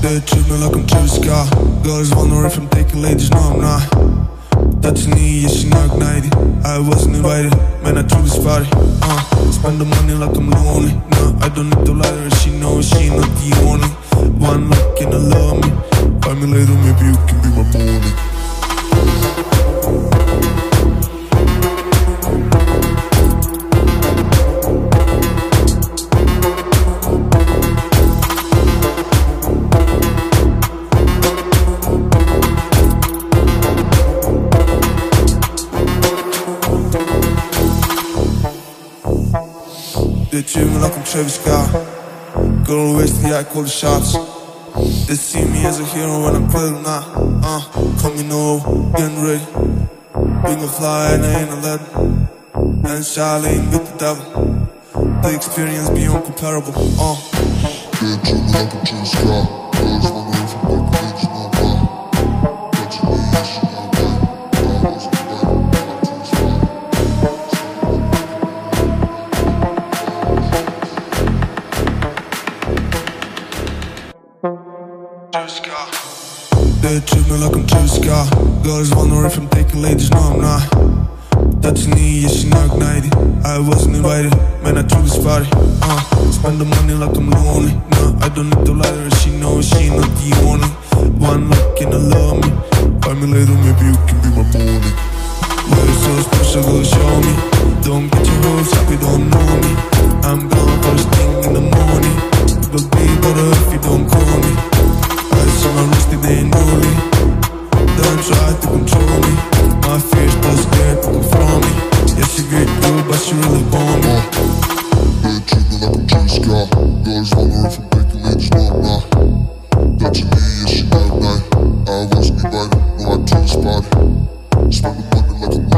They treat me like I'm Travis Scott. Girls wonder if I'm taking ladies, no I'm not. That's me, yeah, she not ignited. I wasn't invited, man, I threw this party. Spend the money like I'm lonely. No, I don't need to lie to her, she knows she not the only one looking to love me. Find me later, maybe you can be my morning. They treat me like I'm Travis Scott. Girl wasted, yeah, I call the shots. They see me as a hero when I'm playing now. Coming over, getting ready. Being a fly and I ain't a lead. And Charlene with the devil. The experience beyond comparable. They treat me like I'm Travis Scott. Girls wonder if I'm taking ladies, no I'm not. Touching me, yeah, she not right. I wasn't invited, man, I threw this party. They treat me like I'm Travis Scott. Girls wonder if I'm taking ladies, no I'm not. That's me, yeah, she not ignited. I wasn't invited, man, I threw this party. Spend the money like I'm lonely. No, I don't need to lie to her, she knows she not the only one looking to love me. Find me later, maybe you can be my morning. You're so special, girl, show me. Don't get your hopes up, you don't know me. I'm gone first thing in the morning. It will be better if you don't call me. I see my wrist, they ain't only. Don't try to control me. My fears too scared to confront me. Yeah, she get good, but she really want me. They treat me like I'm Travis Scott. Girls wonder if I'm taking ladies, no I'm not. Touching me, yeah, she not night. I wasn't invited, no I threw this party. Spend the money like I'm